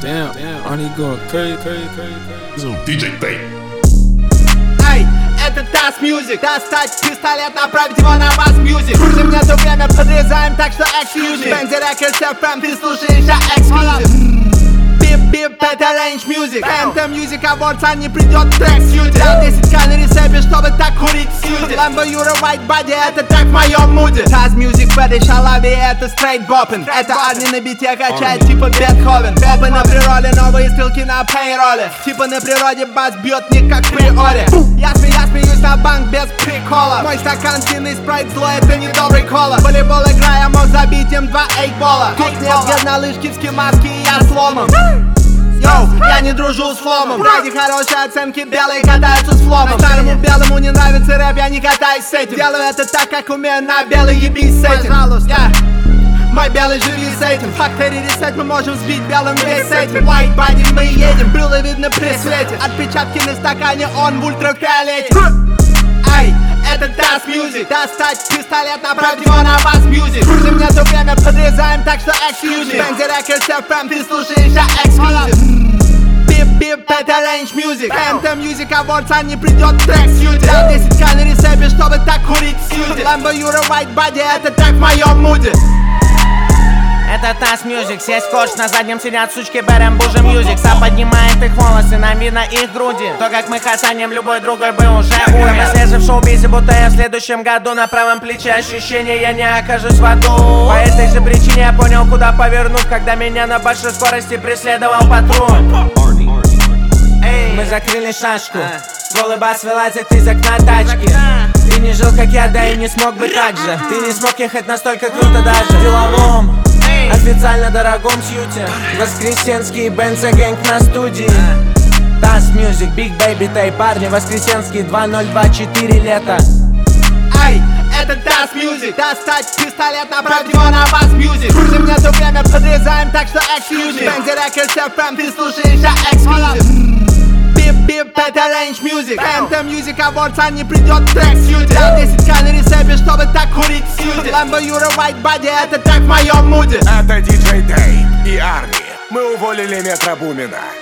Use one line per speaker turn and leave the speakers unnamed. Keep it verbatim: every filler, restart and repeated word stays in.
Damn, damn, Arnie going crazy, crazy, crazy, crazy.
ди джей Tay.
Эй, это Task Music. Достать пистолет, направить его на вас, Music. Крутим нету время, подрезаем, так что эксклюзив. Бензи Рекордс эф эм, ты слушаешь, а эксклюзив. Бип-бип, это Range Music. эм тэ Music Awards, а не придет трек сьюти. Дал десять ка на ресепе, чтобы так курить сьюти. Lambo Юра White Body, это трек в моем муде. Task Music в этой шалаве, это straight боппин. Это Арни на бите качает, типа Бетховен. Бопы на природе, новые стрелки на пейроле. Типа на природе бас бьет не как в приоре. Я смеюсь, смеюсь на банк без прикола. Мой стакан сильный спрайт, зло, это не добрый кола. Волейбол играя, мог забить им два эйкбола. Тут нет где на лыжке в скимаске, и я сломом. Йоу, я не дружу с фломом. Ради хорошей оценки белые катаются с фломом. Старому белому не нравится рэп, я не катаюсь с этим. Делаю это так, как умею, на белый ебись с этим. Yeah. Мой белый, живи с этим. Factory Reset, мы можем сбить белым весь этим. White Body, мы едем, брюло видно при свете. Отпечатки на стакане, он в ультрафиолете. Эй, это Task Music. Достать пистолет, направить его на вас, Music. Крутим нету время, подрезаем, так что эксклюзив. Бензи Рекордс эф эм, ты слушаешь, а эксклюзив. Бип-бип, это Range Music. эм тэ Music Awards, а не придет трек сьюти. Дал десять ка на ресепе, чтобы так курить сьюти. Lambo Юра White Body, это трек в моем муде.
Это Task Music, сесть кош, на заднем сидят сучки, берем бужи Music. Сам поднимает их волосы, нам видно их груди. То, как мы хасанем, любой другой бы уже умер. Мы слезем в шоу-бизе, будто я в следующем году. На правом плече ощущение, я не окажусь в аду. По этой же причине я понял, куда повернуть, когда меня на большой скорости преследовал патруль. Мы закрыли шашку, голый бас вылазит из окна тачки. Ты не жил, как я, да и не смог бы так же. Ты не смог ехать настолько круто даже в деловом, официально дорогом сьюте. Воскресенский Бенца гэнг на студии. Task Music, Big Baby Tay, парни, Воскресенский два ноль два четыре лето.
Эй, это Task Music. Достать пистолет, направить его на вас, Music. Крутим нету время, подрезаем, так что эксклюзив. Бензи Рекордс эф эм, ты слушаешь, а эксклюзив. Бип-бип, это Range Music. эм тэ Music Awards, а не придет трек сьюти. Дал десять ка на ресепе, чтобы так курить сьюти. Lambo Юра White Body, это трек в моем муде.
Это ди джей Tay и Арни. Мы уволили Метро Бумина.